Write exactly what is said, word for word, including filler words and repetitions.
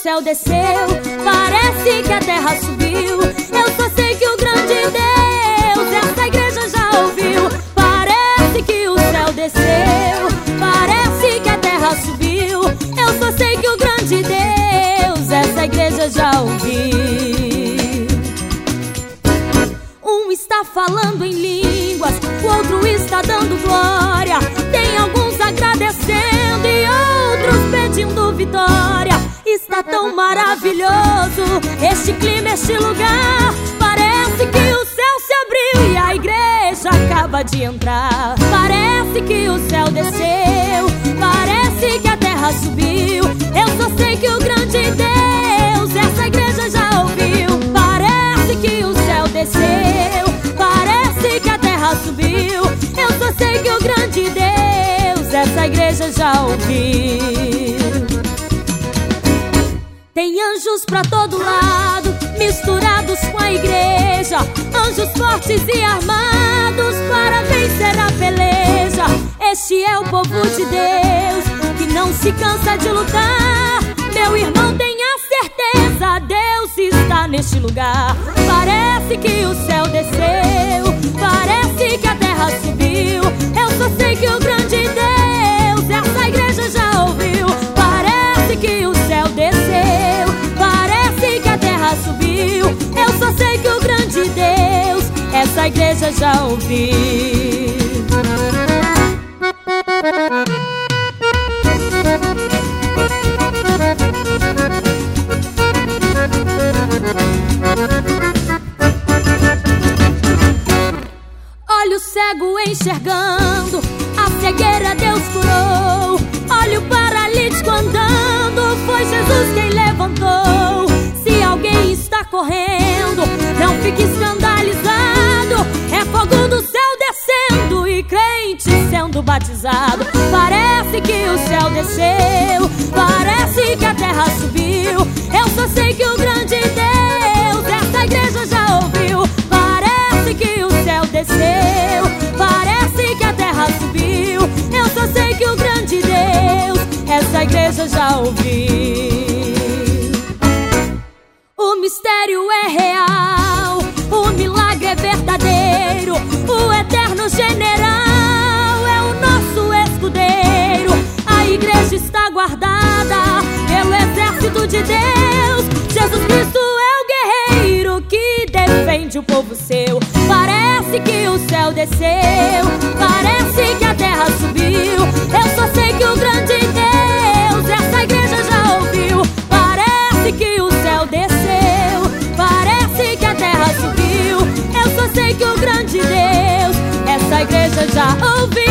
céu desceu, parece que a terra subiu. Eu só sei que o grande Deus essa igreja já ouviu. Parece que o céu desceu, parece que a terra subiu. Eu só sei que o grande Deus essa igreja já ouviu. Um está falando em línguas, o outro está dando glória. Tem alguns agradecendo e outros pedindo vitória. Está tão maravilhoso este clima, este lugar. Parece que o céu se abriu e a igreja acaba de entrar. Parece que o céu desceu, parece que a terra subiu. Eu só sei que o grande Deus essa igreja já ouviu. Parece que o céu desceu, parece que a terra subiu. Eu só sei que o grande Deus essa igreja já ouviu. Tem anjos pra todo lado, misturados com a igreja. Anjos fortes e armados para vencer a peleja. Este é o povo de Deus que não se cansa de lutar. Meu irmão, tenha certeza, Deus está neste lugar. Parece que o céu desceu, parece que a terra subiu. Eu só sei que o grande Deus essa igreja já ouviu. Parece que o céu desceu, parece que a terra subiu. Eu só sei que o grande Deus essa igreja já ouviu. Olha o cego enxergando, a cegueira Deus curou. Olha o paralítico andando, foi Jesus quem levantou. Se alguém está correndo, não fique escandalizado. É fogo do céu descendo e crente sendo batizado. Parece que o céu desceu, parece que a terra subiu. Eu só sei que o grande Deus essa igreja já ouviu. Parece que o céu desceu, parece que a terra subiu. Eu só sei que o grande Deus essa igreja já ouviu. O mistério é real, o milagre é verdadeiro. O eterno general é o nosso escudeiro. A igreja está guardada pelo exército de Deus. Jesus Cristo é o guerreiro que defende o povo seu. Parece que o céu desceu, parece que a terra subiu. Eu só sei que o grande Deus essa igreja já ouviu. Parece que o céu desceu, parece que a terra subiu. Eu só sei que o grande Deus essa igreja já ouviu.